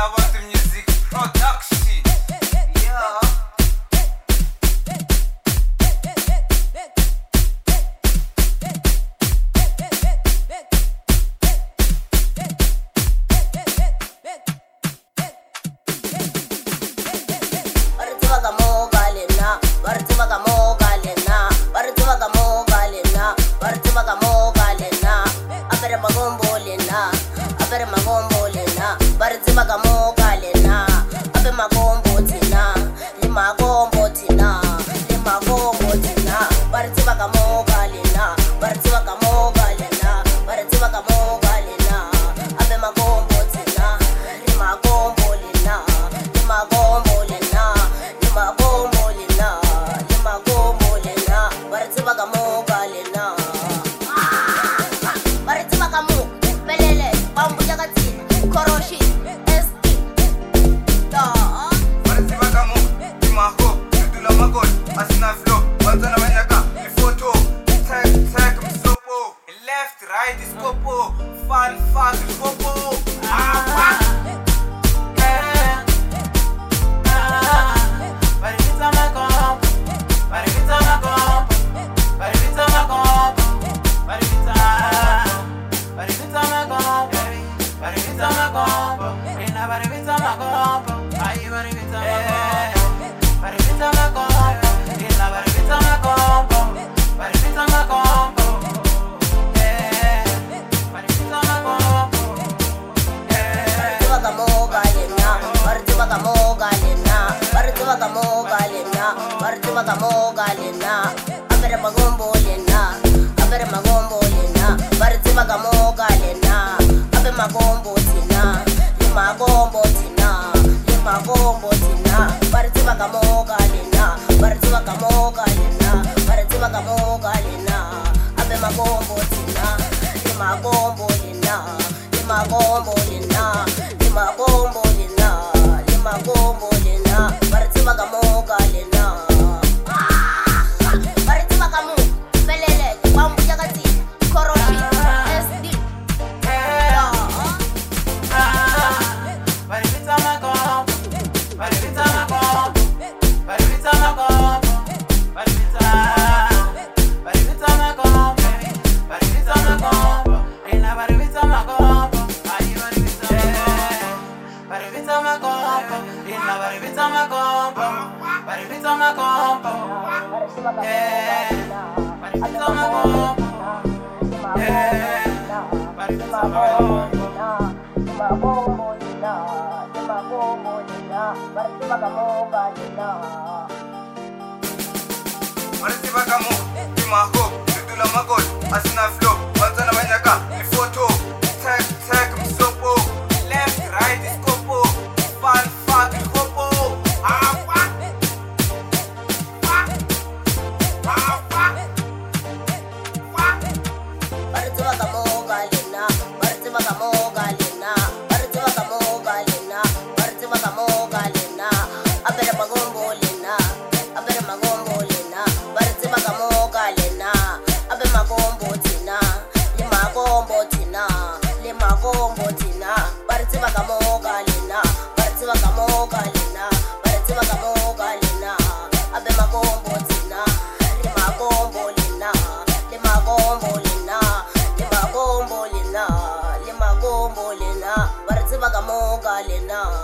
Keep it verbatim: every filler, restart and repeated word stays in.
about the music production. Yeah. Right is popo, fun fast is popo. Ah, yeah. Ah, but it's a macomb, but it's a macomb, but it's a macomb, but it's a, but it's a macomb, but it's a macomb, in a but it's a macomb, I but it's a macomb, but it's a macomb, in a but it's a macomb, but it's a macomb. Galena, abere magombo lena, abere magombo lena, barzi magamo galena, abe magombo tina, li magombo tina, li magombo tina, barzi magamo galena, barzi magamo galena, barzi magamo galena, abe magombo tina, li magombo lena, li magombo lena, li magombo lena, li magombo lena, barzi magamo galena. Marisiba kamu, di maho, ditula magol, asina flow, wanzana manyaka, di photo, tag tag msopo, left right is kopo, fun fun is kopo, ah fuck, fuck, ah fuck, fuck. Marisiba kamu galena, marisiba kamu galena, marisiba kamu galena, marisiba kamu galena, abere magombo lena, abere magombo lena. Abe magombo tina, li magombo tina, li magombo tina, barzi magamo galena, barzi magamo galena, barzi magamo galena, abe magombo tina, li magombo lena, li magombo lena, li magombo lena, li magombo lena, barzi magamo galena.